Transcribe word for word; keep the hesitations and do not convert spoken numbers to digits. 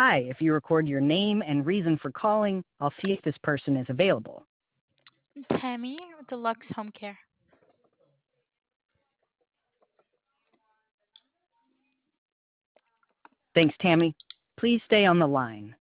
Hi, if you record your name and reason for calling, I'll see if this person is available. Tammy, Deluxe Home Care. Thanks, Tammy. Please stay on the line.